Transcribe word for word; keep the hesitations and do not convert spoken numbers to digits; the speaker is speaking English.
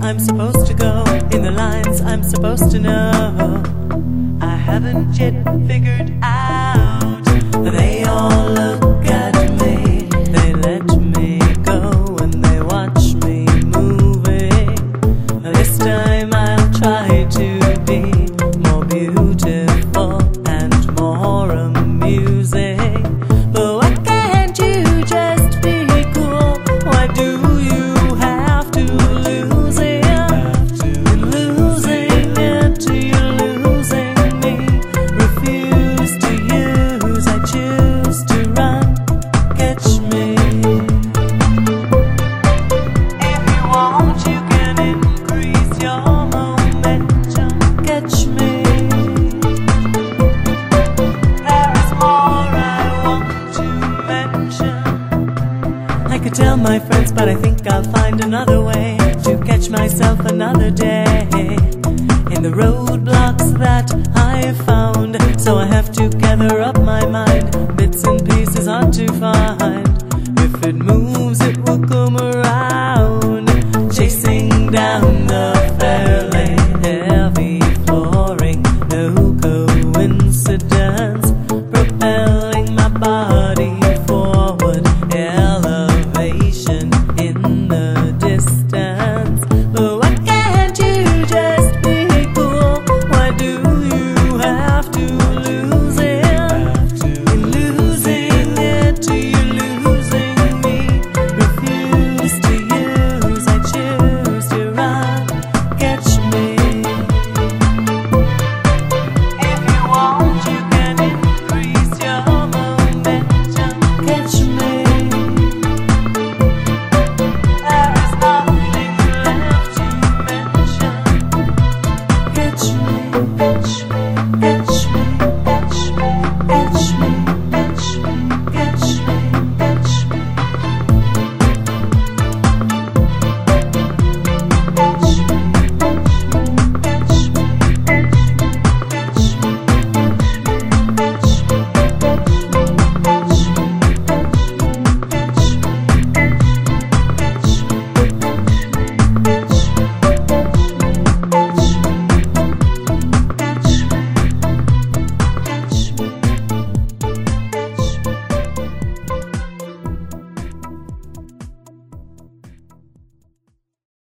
I'm supposed to go, in the lines I'm supposed to know. I haven't yet figured out. They all look at me, they let me go, and they watch me moving. This time I'll try to be more beautiful and more amusing. But why can't you just be cool? Why do you have to lose it? In losing it, you're losing me. Refuse to use, I choose to run. Catch me. If you want, you can increase your momentum. Catch me. There is more I want to mention. I could tell my friends, but I think I'll find another way to catch myself another day in the roadblocks that I have found. So I have to gather up my mind. Bits and pieces hard to find. If it moves, it will come around, chasing down